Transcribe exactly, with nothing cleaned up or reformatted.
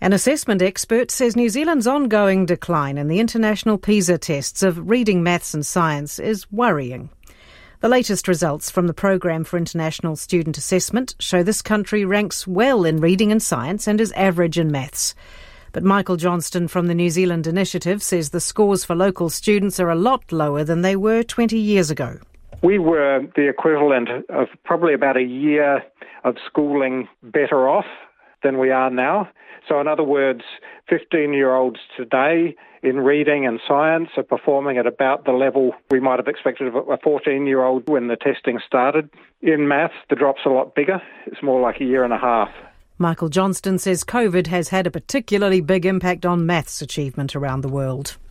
An assessment expert says New Zealand's ongoing decline in the international PISA tests of reading, maths and science is worrying. The latest results from the Programme for International Student Assessment show this country ranks well in reading and science and is average in maths. But Michael Johnston from the New Zealand Initiative says the scores for local students are a lot lower than they were twenty years ago. We were the equivalent of probably about a year of schooling better off than we are now. So in other words, fifteen-year-olds today in reading and science are performing at about the level we might have expected of a fourteen-year-old when the testing started. In maths, the drop's a lot bigger. It's more like a year and a half. Michael Johnston says COVID has had a particularly big impact on maths achievement around the world.